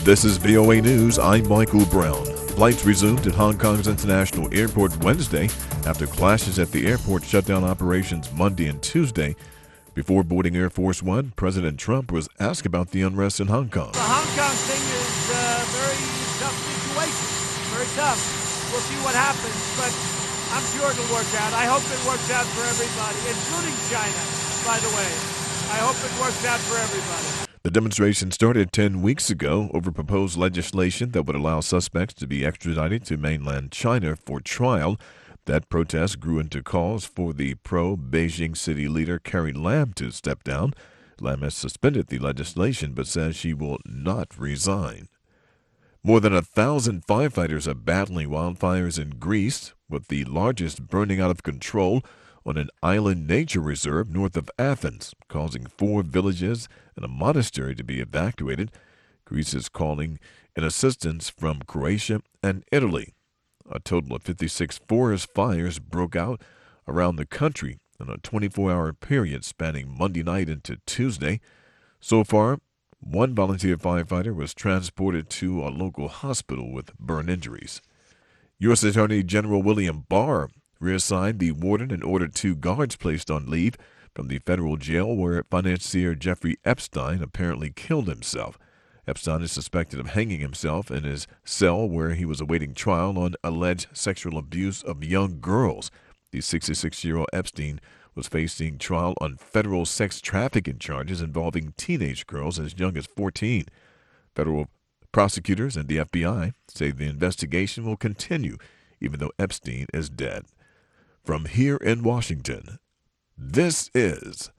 This is VOA News. I'm Michael Brown. Flights resumed at Hong Kong's International Airport Wednesday after clashes at the airport shut down operations Monday and Tuesday. Before boarding Air Force One, President Trump was asked about the unrest in Hong Kong. The Hong Kong thing is a very tough situation. Very tough. We'll see what happens, but I'm sure it'll work out. I hope it works out for everybody, including China, by the way. I hope it works out for everybody. The demonstration started 10 weeks ago over proposed legislation that would allow suspects to be extradited to mainland China for trial. That protest grew into calls for the pro-Beijing city leader Carrie Lam to step down. Lam has suspended the legislation but says she will not resign. More than 1,000 firefighters are battling wildfires in Greece, with the largest burning out of control on an island nature reserve north of Athens, causing 4 villages and a monastery to be evacuated. Greece is calling in assistance from Croatia and Italy. A total of 56 forest fires broke out around the country in a 24-hour period spanning Monday night into Tuesday. So far, 1 volunteer firefighter was transported to a local hospital with burn injuries. U.S. Attorney General William Barr reassigned the warden and ordered 2 guards placed on leave from the federal jail where financier Jeffrey Epstein apparently killed himself. Epstein is suspected of hanging himself in his cell where he was awaiting trial on alleged sexual abuse of young girls. The 66-year-old Epstein was facing trial on federal sex trafficking charges involving teenage girls as young as 14. Federal prosecutors and the FBI say the investigation will continue even though Epstein is dead. From here in Washington, this is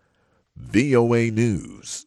VOA News.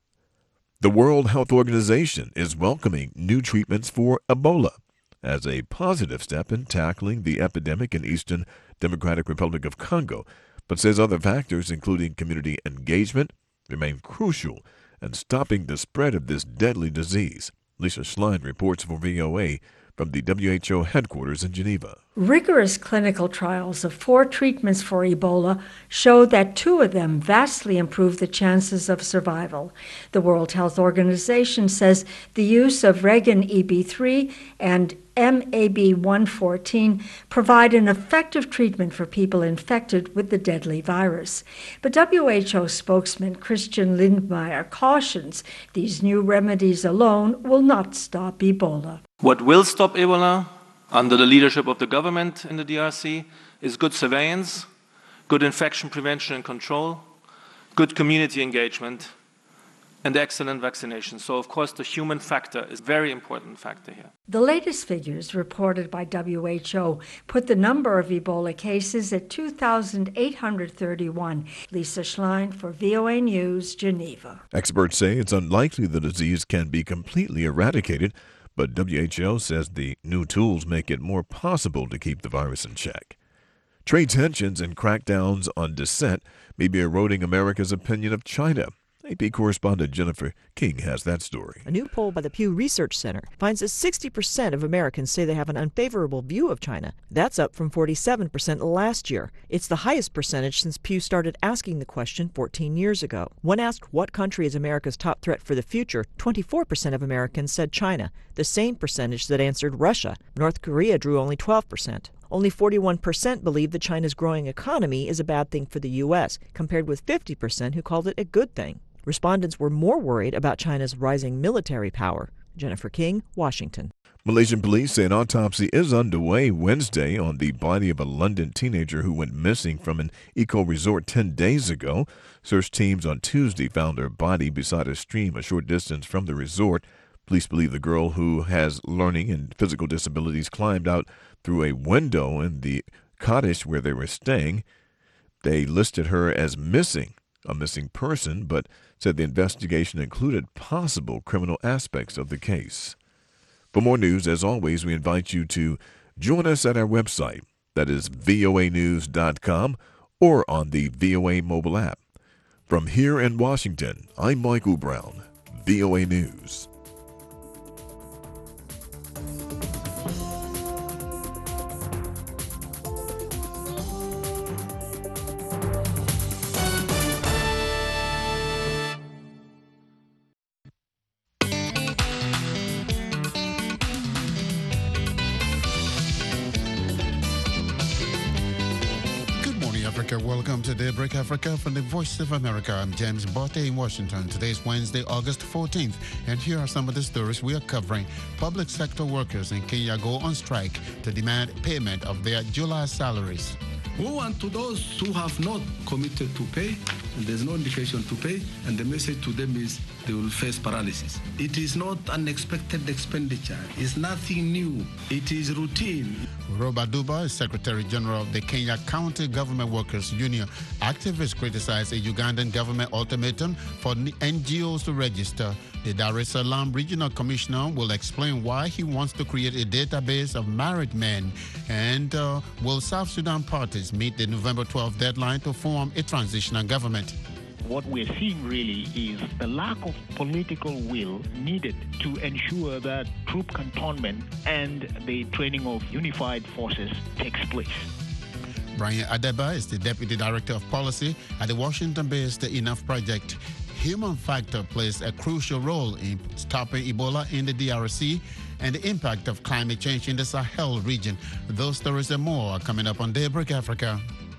The World Health Organization is welcoming new treatments for Ebola as a positive step in tackling the epidemic in Eastern Democratic Republic of Congo, but says other factors, including community engagement, remain crucial in stopping the spread of this deadly disease. Lisa Schlein reports for VOA from the WHO headquarters in Geneva. Rigorous clinical trials of 4 treatments for Ebola showed that 2 of them vastly improved the chances of survival. The World Health Organization says the use of Regan-EB3 and MAB-114 provide an effective treatment for people infected with the deadly virus. But WHO spokesman Christian Lindmeier cautions these new remedies alone will not stop Ebola. What will stop Ebola, under the leadership of the government in the DRC, is good surveillance, good infection prevention and control, good community engagement, and excellent vaccination. So, of course, the human factor is a very important factor here. The latest figures reported by WHO put the number of Ebola cases at 2,831. Lisa Schlein for VOA News, Geneva. Experts say it's unlikely the disease can be completely eradicated, but WHO says the new tools make it more possible to keep the virus in check. Trade tensions and crackdowns on dissent may be eroding America's opinion of China. AP correspondent Jennifer King has that story. A new poll by the Pew Research Center finds that 60% of Americans say they have an unfavorable view of China. That's up from 47% last year. It's the highest percentage since Pew started asking the question 14 years ago. When asked what country is America's top threat for the future, 24% of Americans said China, the same percentage that answered Russia. North Korea drew only 12%. Only 41% believe that China's growing economy is a bad thing for the U.S., compared with 50% who called it a good thing. Respondents were more worried about China's rising military power. Jennifer King, Washington. Malaysian police say an autopsy is underway Wednesday on the body of a London teenager who went missing from an eco-resort 10 days ago. Search teams on Tuesday found her body beside a stream a short distance from the resort. Police believe the girl, who has learning and physical disabilities, climbed out through a window in the cottage where they were staying. They listed her as missing, a missing person, but said the investigation included possible criminal aspects of the case. For more news, as always, we invite you to join us at our website, that is voanews.com, or on the VOA mobile app. From here in Washington, I'm Michael Brown, VOA News. Africa. Welcome to Daybreak Africa from the Voice of America. I'm James Botte in Washington. Today's Wednesday, August 14th, and here are some of the stories we are covering. Public sector workers in Kenya go on strike to demand payment of their July salaries. Woe unto those who have not committed to pay, and there's no indication to pay, and the message to them is they will face paralysis. It is not unexpected expenditure. It's nothing new. It is routine. Roba Duba is Secretary General of the Kenya County Government Workers Union. Activists criticize a Ugandan government ultimatum for NGOs to register. The Dar es Salaam Regional Commissioner will explain why he wants to create a database of married men. And will South Sudan parties meet the November 12th deadline to form a transitional government? What we're seeing really is the lack of political will needed to ensure that troop cantonment and the training of unified forces takes place. Brian Adeba is the Deputy Director of Policy at the Washington-based Enough Project. Human factor plays a crucial role in stopping Ebola in the DRC and the impact of climate change in the Sahel region. Those stories and more are coming up on Daybreak Africa.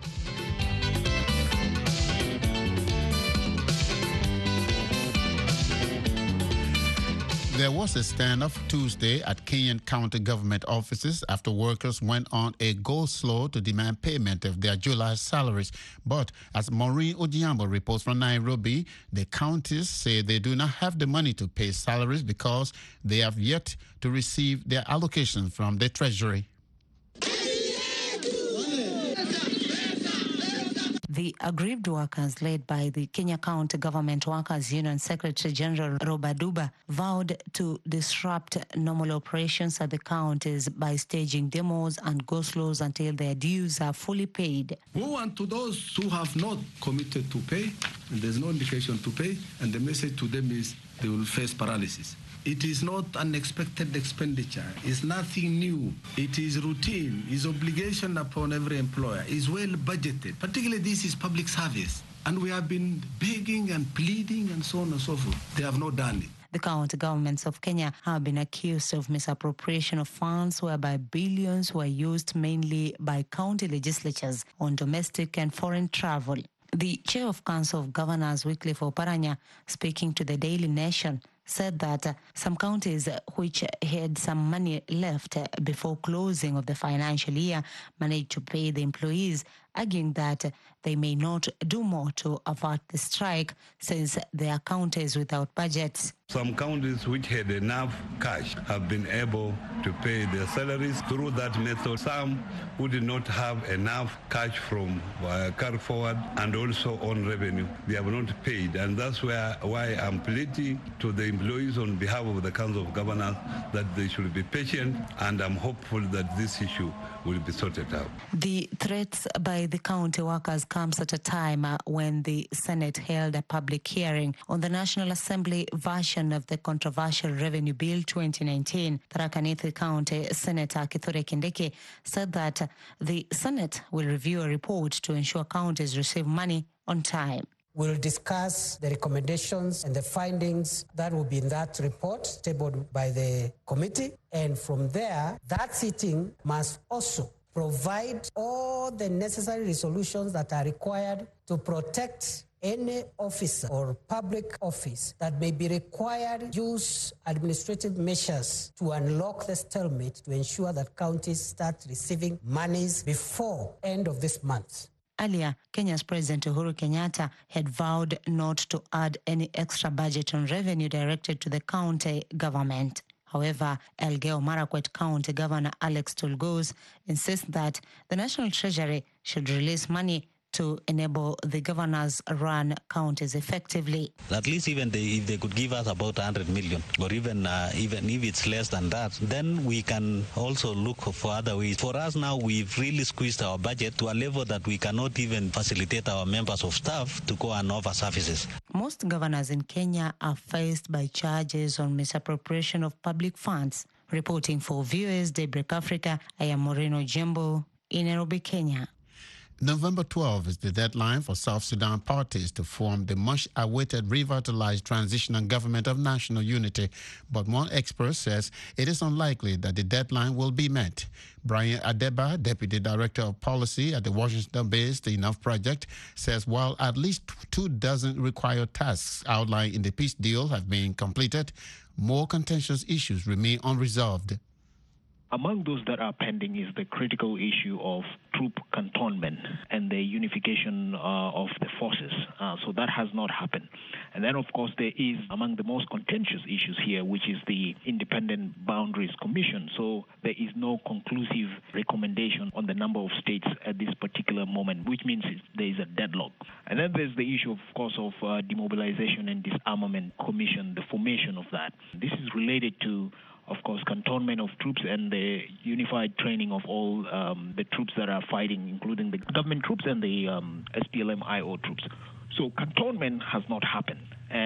There was a standoff Tuesday at Kenyan county government offices after workers went on a go-slow to demand payment of their July salaries. But as Maureen Ojiambo reports from Nairobi, the counties say they do not have the money to pay salaries because they have yet to receive their allocation from the Treasury. The aggrieved workers, led by the Kenya County Government Workers Union Secretary General Roba Duba, vowed to disrupt normal operations at the counties by staging demos and go-slows until their dues are fully paid. Woe unto those who have not committed to pay, and there's no indication to pay, and the message to them is they will face paralysis. It is not unexpected expenditure. It's nothing new. It is routine. It's obligation upon every employer. It's well budgeted. Particularly this is public service. And we have been begging and pleading and so on and so forth. They have not done it. The county governments of Kenya have been accused of misappropriation of funds whereby billions were used mainly by county legislatures on domestic and foreign travel. The chair of Council of Governors, Wycliffe Oparanya, speaking to the Daily Nation, said that some counties which had some money left before closing of the financial year managed to pay the employees, arguing that they may not do more to avert the strike since their counties without budgets. Some counties which had enough cash have been able to pay their salaries through that method. Some who did not have enough cash from carry forward and also on revenue, they have not paid. And that's why I'm pleading to the employees on behalf of the Council of Governors that they should be patient, and I'm hopeful that this issue will be sorted out. The threats by the county workers comes at a time when the Senate held a public hearing on the National Assembly version of the controversial Revenue Bill 2019. Tharaka Nithi County Senator Kithure Kindiki said that the Senate will review a report to ensure counties receive money on time. We'll discuss the recommendations and the findings that will be in that report tabled by the committee. And from there, that sitting must also provide all the necessary resolutions that are required to protect any officer or public office that may be required to use administrative measures to unlock the stalemate to ensure that counties start receiving monies before end of this month. Earlier, Kenya's President Uhuru Kenyatta had vowed not to add any extra budget on revenue directed to the county government. However, Elgeyo Marakwet County Governor Alex Tulgos insists that the National Treasury should release money to enable the governors run counties effectively. At least even if they could give us about 100 million, or even if it's less than that, then we can also look for other ways. For us now, we've really squeezed our budget to a level that we cannot even facilitate our members of staff to go and offer services. Most governors in Kenya are faced by charges on misappropriation of public funds. Reporting for Viewers Daybreak Africa, I am Maureen Ojiambo in Nairobi, Kenya. November 12 is the deadline for South Sudan parties to form the much-awaited revitalized transitional government of national unity, but one expert says it is unlikely that the deadline will be met. Brian Adeba, Deputy Director of Policy at the Washington-based Enough Project, says while at least 24 required tasks outlined in the peace deal have been completed, more contentious issues remain unresolved. Among those that are pending is the critical issue of troop cantonment and the unification of the forces. So that has not happened. And then, of course, there is among the most contentious issues here, which is the Independent Boundaries Commission. So there is no conclusive recommendation on the number of states at this particular moment, which means there is a deadlock. And then there's the issue, of course, of Demobilization and Disarmament Commission, the formation of that. This is related to, of course, cantonment of troops and the unified training of all the troops that are fighting, including the government troops and the SPLM-IO troops. So cantonment has not happened.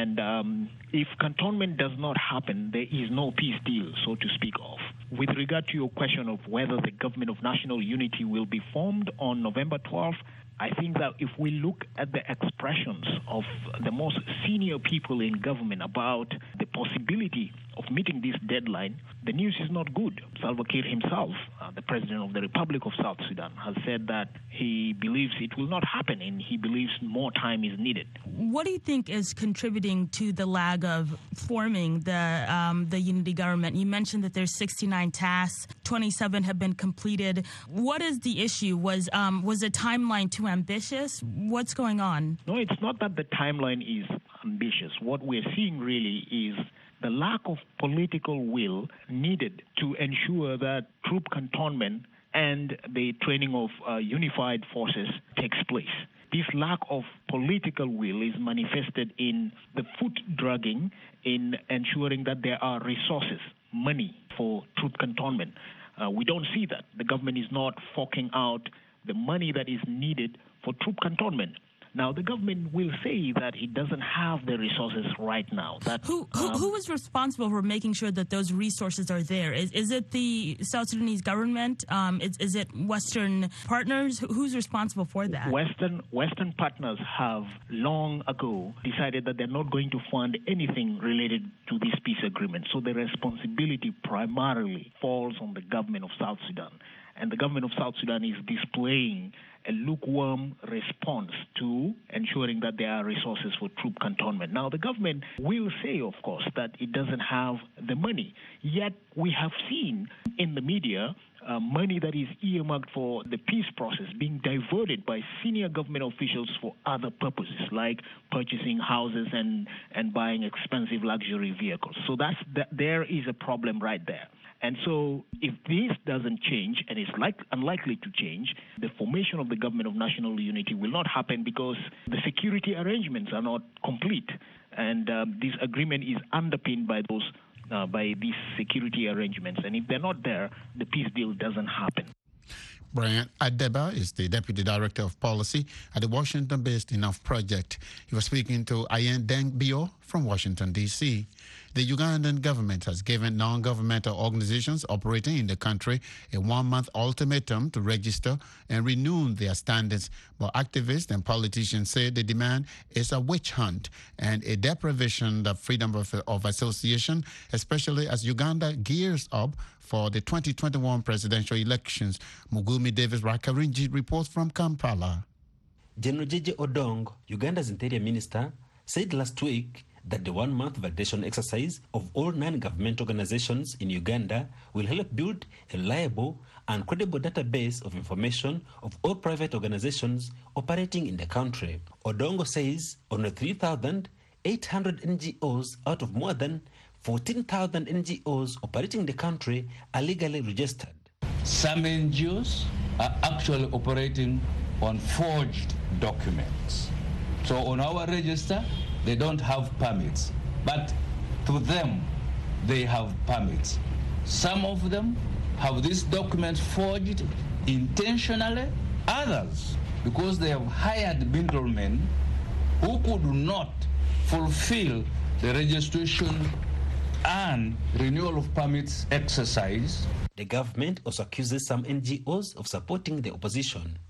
And if cantonment does not happen, there is no peace deal, so to speak of. With regard to your question of whether the government of national unity will be formed on November 12th, I think that if we look at the expressions of the most senior people in government about the possibility of meeting this deadline, the news is not good. Salva Kiir himself, the president of the Republic of South Sudan, has said that he believes it will not happen and he believes more time is needed. What do you think is contributing to the lag of forming the unity government? You mentioned that there's 69 tasks, 27 have been completed. What is the issue? Was the timeline too ambitious? What's going on? No, it's not that the timeline is ambitious. What we're seeing really is the lack of political will needed to ensure that troop cantonment and the training of unified forces takes place. This lack of political will is manifested in the foot dragging in ensuring that there are resources, money for troop cantonment. We don't see that. The government is not forking out the money that is needed for troop cantonment. Now, the government will say that it doesn't have the resources right now. That, who is responsible for making sure that those resources are there? Is it the South Sudanese government? Is it Western partners? Who's responsible for that? Western partners have long ago decided that they're not going to fund anything related to this peace agreement. So the responsibility primarily falls on the government of South Sudan. And the government of South Sudan is displaying a lukewarm response to ensuring that there are resources for troop cantonment. Now, the government will say, of course, that it doesn't have the money. Yet, we have seen in the media money that is earmarked for the peace process being diverted by senior government officials for other purposes, like purchasing houses and buying expensive luxury vehicles. So there is a problem right there. And so if this doesn't change, and it's unlikely to change, the formation of the government of national unity will not happen because the security arrangements are not complete. And this agreement is underpinned by these security arrangements. And if they're not there, the peace deal doesn't happen. Brian Adeba is the Deputy Director of Policy at the Washington-based Enough Project. He was speaking to Ayen Deng Bio from Washington, D.C. The Ugandan government has given non-governmental organizations operating in the country a 1-month ultimatum to register and renew their standards. But activists and politicians say the demand is a witch hunt and a deprivation of freedom of association, especially as Uganda gears up for the 2021 presidential elections. Mugumi Davis Rakarinji reports from Kampala. General Jeje Odong, Uganda's interior minister, said last week that the 1-month validation exercise of all non-government organizations in Uganda will help build a reliable and credible database of information of all private organizations operating in the country. Odongo says only 3,800 NGOs out of more than 14,000 NGOs operating in the country are legally registered. Some NGOs are actually operating on forged documents. So on our register, they don't have permits, but to them, they have permits. Some of them have these documents forged intentionally, others because they have hired middlemen who could not fulfill the registration and renewal of permits exercise. The government also accuses some NGOs of supporting the opposition.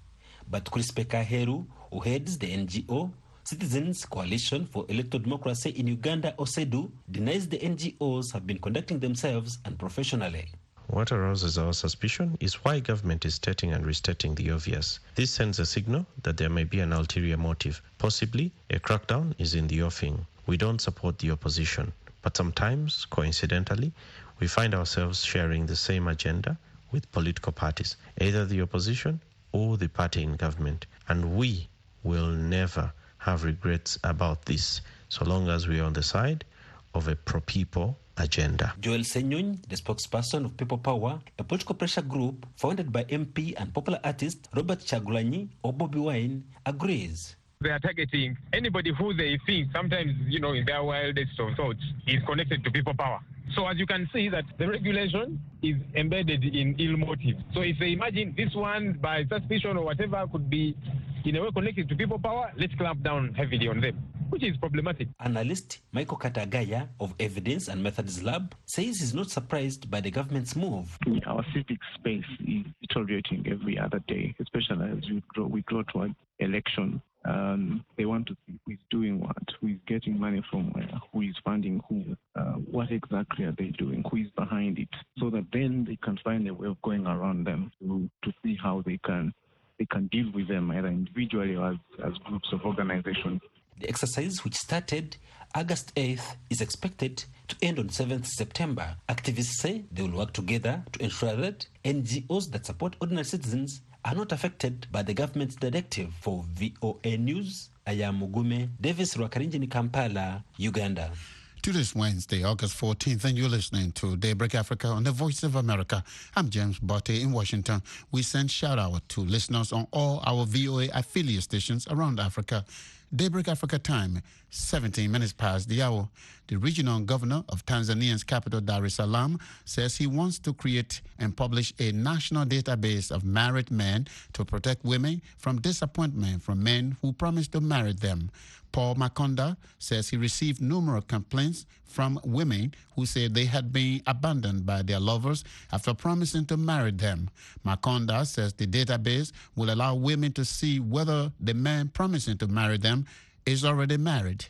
But Crispe Kaheru, who heads the NGO Citizens Coalition for Electoral Democracy in Uganda, OCEDU, denies the NGOs have been conducting themselves unprofessionally. What arouses our suspicion is why government is stating and restating the obvious. This sends a signal that there may be an ulterior motive. Possibly, a crackdown is in the offing. We don't support the opposition, but sometimes, coincidentally, we find ourselves sharing the same agenda with political parties, either the opposition or the party in government. And we will never have regrets about this, so long as we are on the side of a pro-people agenda. Joel Senyun, the spokesperson of People Power, a political pressure group founded by MP and popular artist Robert Chagulanyi or Bobby Wine, agrees. They are targeting anybody who they think, sometimes, in their wildest of thoughts, is connected to People Power. So as you can see that the regulation is embedded in ill motive. So if they imagine this one by suspicion or whatever could be in a way connected to People Power, let's clamp down heavily on them, which is problematic. Analyst Michael Katagaya of Evidence and Methods Lab says he's not surprised by the government's move. Our civic space is deteriorating every other day, especially as we grow toward election. They want to see who is doing what, who is getting money from where, who is funding who, what exactly are they doing, who is behind it, so that then they can find a way of going around them to see how they can deal with them either individually or as groups of organizations. The exercise, which started August 8th, is expected to end on 7th September. Activists say they will work together to ensure that NGOs that support ordinary citizens are not affected by the government's directive. For VOA News, I am Mugume Davis Rwakarinjini, Kampala, Uganda. To this Wednesday, August 14th, and you're listening to Daybreak Africa on the Voice of America. I'm James Botte in Washington. We send shout-out to listeners on all our VOA affiliate stations around Africa. Daybreak Africa time, 17 minutes past the hour. The regional governor of Tanzania's capital, Dar es Salaam, says he wants to create and publish a national database of married men to protect women from disappointment from men who promise to marry them. Paul Makonda says he received numerous complaints from women who said they had been abandoned by their lovers after promising to marry them. Makonda says the database will allow women to see whether the man promising to marry them is already married.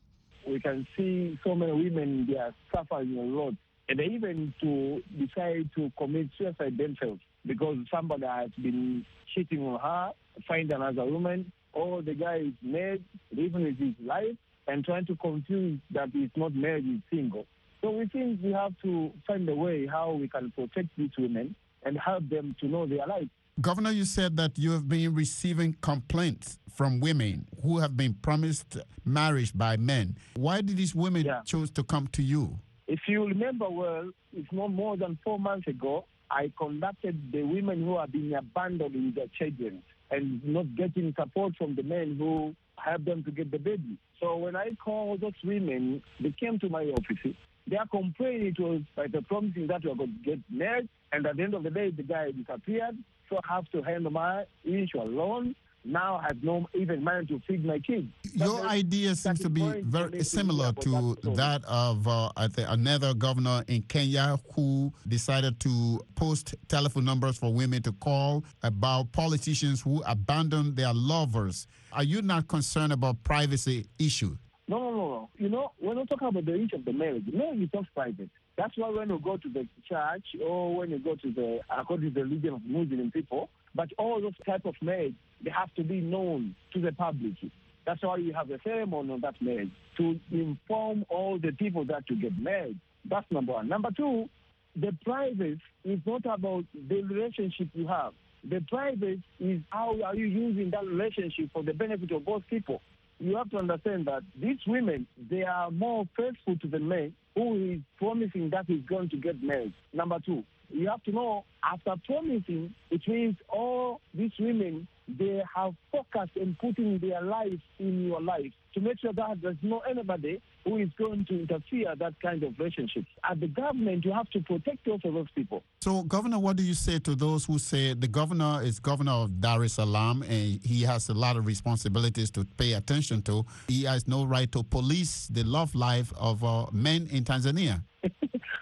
We can see so many women, they are suffering a lot, and they even to decide to commit suicide themselves because somebody has been cheating on her, find another woman, or the guy is married, living with his life, and trying to confuse that he's not married, he's single. So we think we have to find a way how we can protect these women and help them to know their life. Governor, you said that you have been receiving complaints from women who have been promised marriage by men. Why did these women choose to come to you? If you remember well, it's not more than 4 months ago, I conducted the women who have been abandoned with their children and not getting support from the men who help them to get the baby. So when I called those women, they came to my office. Their complaint was by the promising that we are going to get married, and at the end of the day, the guy disappeared. So I have to handle my issue alone. Now I have no even money to feed my kids. Your idea seems to be very similar to that of another governor in Kenya who decided to post telephone numbers for women to call about politicians who abandon their lovers. Are you not concerned about privacy issue? No. When we talk about the issue of the marriage is not private. That's why when you go to the church or when you go to according to the religion of Muslim people, but all those type of marriage, they have to be known to the public. That's why you have a ceremony on that marriage, to inform all the people that you get married. That's number one. Number two, the privacy is not about the relationship you have. The privacy is how are you using that relationship for the benefit of both people. You have to understand that these women, they are more faithful to the man who is promising that he's going to get married. Number two, you have to know, after promising, it means all these women, they have focused in putting their life in your life to make sure that there's no anybody who is going to interfere that kind of relationship. As the government, you have to protect also those people. So, Governor, what do you say to those who say the governor is governor of Dar es Salaam and he has a lot of responsibilities to pay attention to? He has no right to police the love life of men in Tanzania. My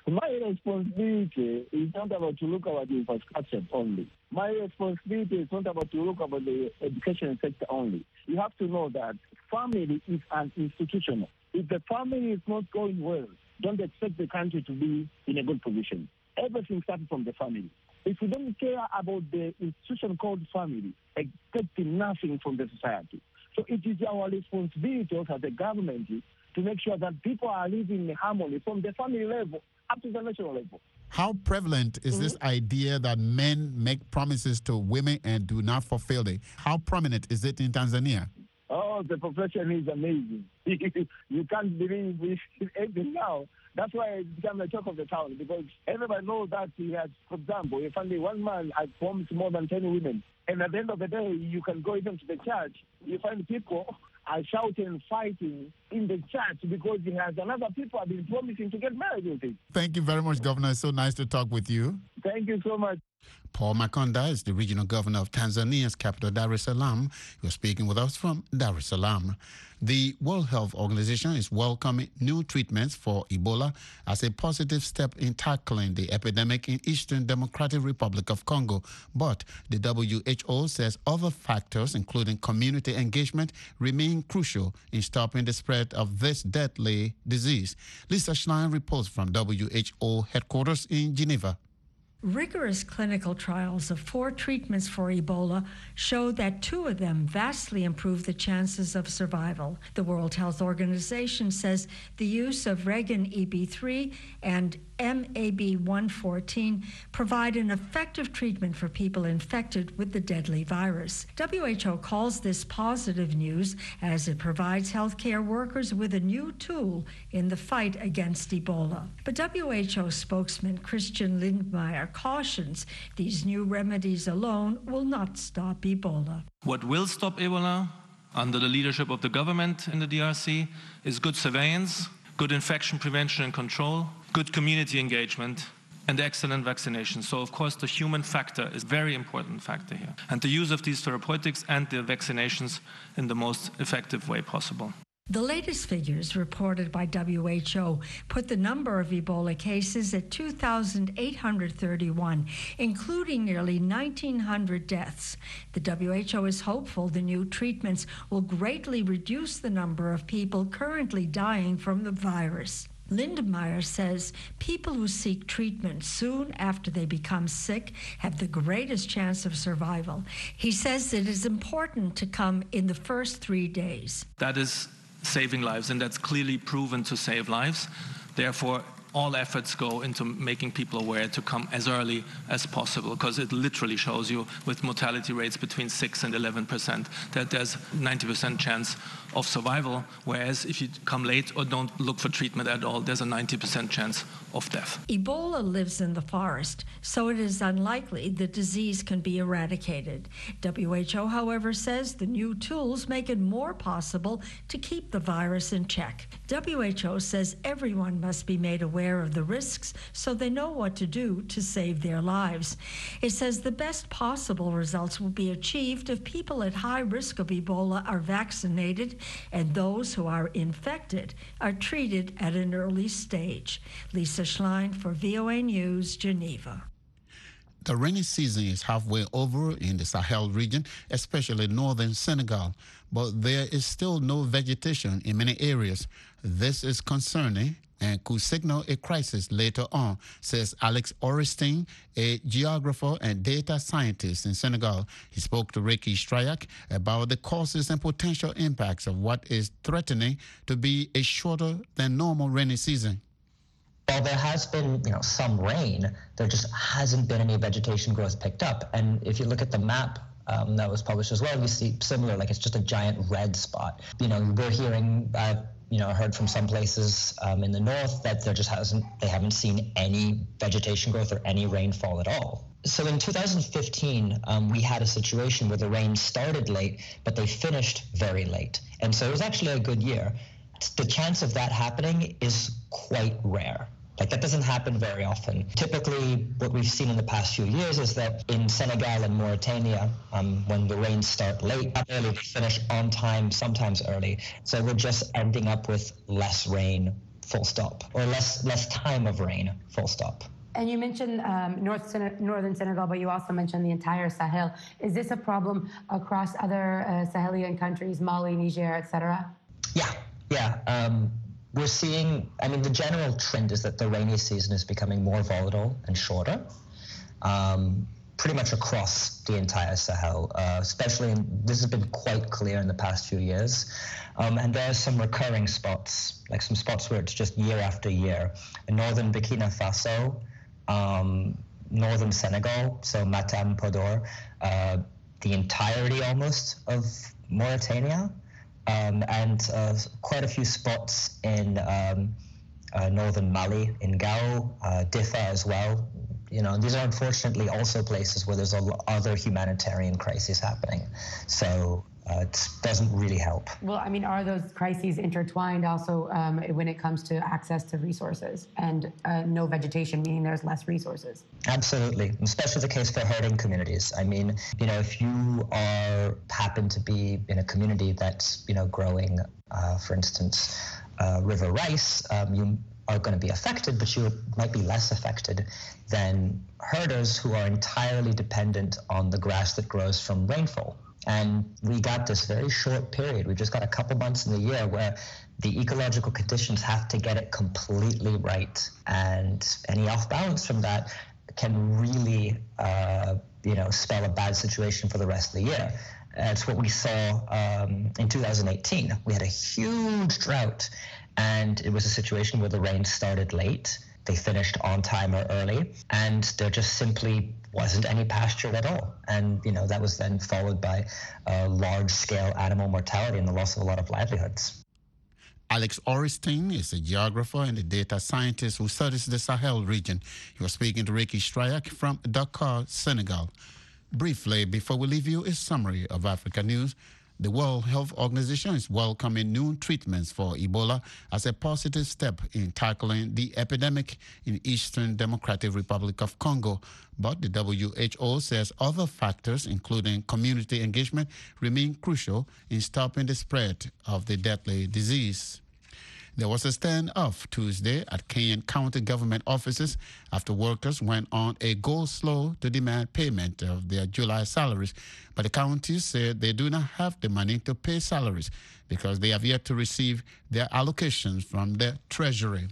responsibility is not about to look about the infrastructure only. My responsibility is not about to look about the education sector only. You have to know that family is an institution. If the family is not going well, don't expect the country to be in a good position. Everything starts from the family. If we don't care about the institution called family, expecting nothing from the society. So it is our responsibility also as a government to make sure that people are living in harmony from the family level up to the national level. How prevalent is this idea that men make promises to women and do not fulfill it? How prominent is it in Tanzania? Oh, the profession is amazing. You can't believe it even now. That's why it's become the talk of the town, because everybody knows that he has, for example, if only one man has promised more than 10 women, and at the end of the day, you can go even to the church, you find people are shouting and fighting in the church because he has another people have been promising to get married with him. Thank you very much, Governor. It's so nice to talk with you. Thank you so much. Paul Makonda is the regional governor of Tanzania's capital, Dar es Salaam. You're speaking with us from Dar es Salaam. The World Health Organization is welcoming new treatments for Ebola as a positive step in tackling the epidemic in Eastern Democratic Republic of Congo. But the WHO says other factors, including community engagement, remain crucial in stopping the spread of this deadly disease. Lisa Schlein reports from WHO headquarters in Geneva. Rigorous clinical trials of 4 treatments for Ebola show that 2 of them vastly improve the chances of survival. The World Health Organization says the use of Regun-EB3 and MAB-114 provide an effective treatment for people infected with the deadly virus. WHO calls this positive news as it provides healthcare workers with a new tool in the fight against Ebola. But WHO spokesman Christian Lindmeier cautions these new remedies alone will not stop Ebola. What will stop Ebola, under the leadership of the government in the DRC, is good surveillance, good infection prevention and control, good community engagement, and excellent vaccination. So, of course, the human factor is a very important factor here. And the use of these therapeutics and the vaccinations in the most effective way possible. The latest figures reported by WHO put the number of Ebola cases at 2,831, including nearly 1,900 deaths. The WHO is hopeful the new treatments will greatly reduce the number of people currently dying from the virus. Lindmeier says people who seek treatment soon after they become sick have the greatest chance of survival. He says it is important to come in the first 3 days. That is saving lives, and that's clearly proven to save lives. Therefore, all efforts go into making people aware to come as early as possible, because it literally shows you with mortality rates between 6 and 11% that there's 90% chance of survival, whereas if you come late or don't look for treatment at all, there's a 90% chance of death. Ebola lives in the forest, so it is unlikely the disease can be eradicated. WHO, however, says the new tools make it more possible to keep the virus in check. WHO says everyone must be made aware of the risks so they know what to do to save their lives. It says the best possible results will be achieved if people at high risk of Ebola are vaccinated and those who are infected are treated at an early stage. Lisa Schlein for VOA News, Geneva. The rainy season is halfway over in the Sahel region, especially northern Senegal, but there is still no vegetation in many areas. This is concerning and could signal a crisis later on, says Alex Orestein, a geographer and data scientist in Senegal. He spoke to Ricky Strayak about the causes and potential impacts of what is threatening to be a shorter than normal rainy season. While there has been, some rain, there just hasn't been any vegetation growth picked up. And if you look at the map that was published as well, you see similar, like it's just a giant red spot. We're hearing, heard from some places in the north that they haven't seen any vegetation growth or any rainfall at all. So in 2015, we had a situation where the rain started late, but they finished very late. And so it was actually a good year. The chance of that happening is quite rare. Like, that doesn't happen very often. Typically, what we've seen in the past few years is that in Senegal and Mauritania, when the rains start late, not early, they finish on time, sometimes early. So we're just ending up with less rain full stop, or less time of rain, full stop. And you mentioned northern Senegal, but you also mentioned the entire Sahel. Is this a problem across other Sahelian countries, Mali, Niger, etc.? Yeah. We're seeing, the general trend is that the rainy season is becoming more volatile and shorter, pretty much across the entire Sahel, especially, this has been quite clear in the past few years. And there are some recurring spots, like some spots where it's just year after year. In northern Burkina Faso, northern Senegal, so Matam, Podor, the entirety almost of Mauritania, and quite a few spots in northern Mali, in Gao, Diffa as well. These are unfortunately also places where there's other humanitarian crises happening. So it doesn't really help. Well, are those crises intertwined also when it comes to access to resources and no vegetation, meaning there's less resources? Absolutely, especially the case for herding communities. If you happen to be in a community that's, growing, for instance, river rice, you are going to be affected, but you might be less affected than herders who are entirely dependent on the grass that grows from rainfall. And we got this very short period. We just got a couple months in the year where the ecological conditions have to get it completely right. And any off balance from that can really, spell a bad situation for the rest of the year. It's what we saw in 2018. We had a huge drought, and it was a situation where the rain started late. They finished on time or early, and there just simply wasn't any pasture at all. And, that was then followed by large-scale animal mortality and the loss of a lot of livelihoods. Alex Orestein is a geographer and a data scientist who studies the Sahel region. He was speaking to Ricky Strayak from Dakar, Senegal. Briefly, before we leave you, a summary of Africa news. The World Health Organization is welcoming new treatments for Ebola as a positive step in tackling the epidemic in Eastern Democratic Republic of Congo. But the WHO says other factors, including community engagement, remain crucial in stopping the spread of the deadly disease. There was a standoff Tuesday at Kenyan county government offices after workers went on a go-slow to demand payment of their July salaries. But the counties said they do not have the money to pay salaries because they have yet to receive their allocations from the Treasury.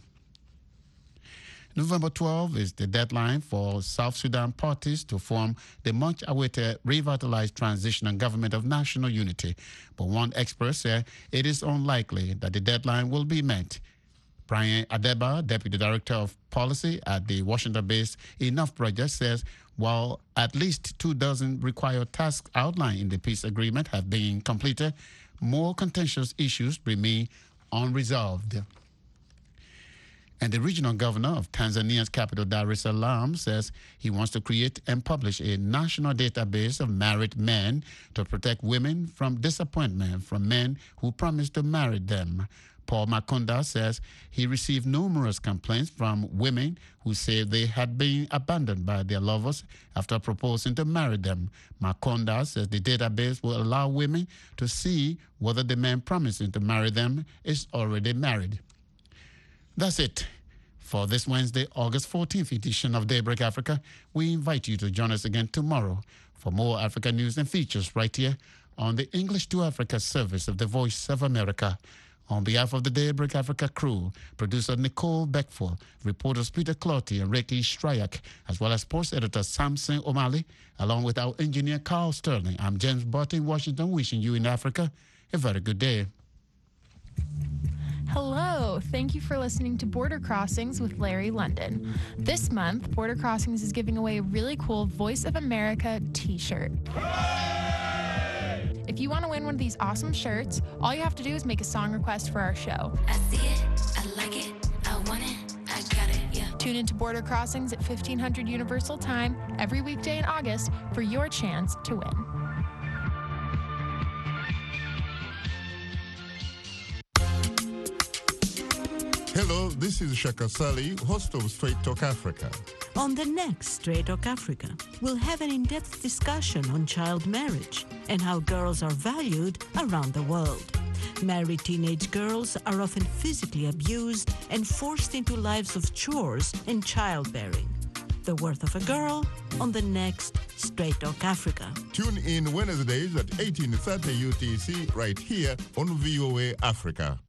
November 12 is the deadline for South Sudan parties to form the much-awaited revitalized transitional government of national unity. But one expert said it is unlikely that the deadline will be met. Brian Adeba, Deputy Director of Policy at the Washington-based Enough Project, says while at least 24 required tasks outlined in the peace agreement have been completed, more contentious issues remain unresolved. And the regional governor of Tanzania's capital, Dar es Salaam, says he wants to create and publish a national database of married men to protect women from disappointment from men who promise to marry them. Paul Makonda says he received numerous complaints from women who say they had been abandoned by their lovers after proposing to marry them. Makonda says the database will allow women to see whether the man promising to marry them is already married. That's it for this Wednesday, August 14th edition of Daybreak Africa. We invite you to join us again tomorrow for more Africa news and features right here on the English to Africa service of the Voice of America. On behalf of the Daybreak Africa crew, producer Nicole Beckford, reporters Peter Clotty and Ricky Strayak, as well as sports editor Samson O'Malley, along with our engineer Carl Sterling, I'm James Barton in Washington, wishing you in Africa a very good day. Hello, thank you for listening to Border Crossings with Larry London. This month, Border Crossings is giving away a really cool Voice of America t-shirt. If you want to win one of these awesome shirts, all you have to do is make a song request for our show. I see it, I like it, I want it, I got it, yeah. Tune into Border Crossings at 1500 Universal Time every weekday in August for your chance to win. Hello, this is Shaka Sali, host of Straight Talk Africa. On the next Straight Talk Africa, we'll have an in-depth discussion on child marriage and how girls are valued around the world. Married teenage girls are often physically abused and forced into lives of chores and childbearing. The Worth of a Girl on the next Straight Talk Africa. Tune in Wednesdays at 18:30 UTC right here on VOA Africa.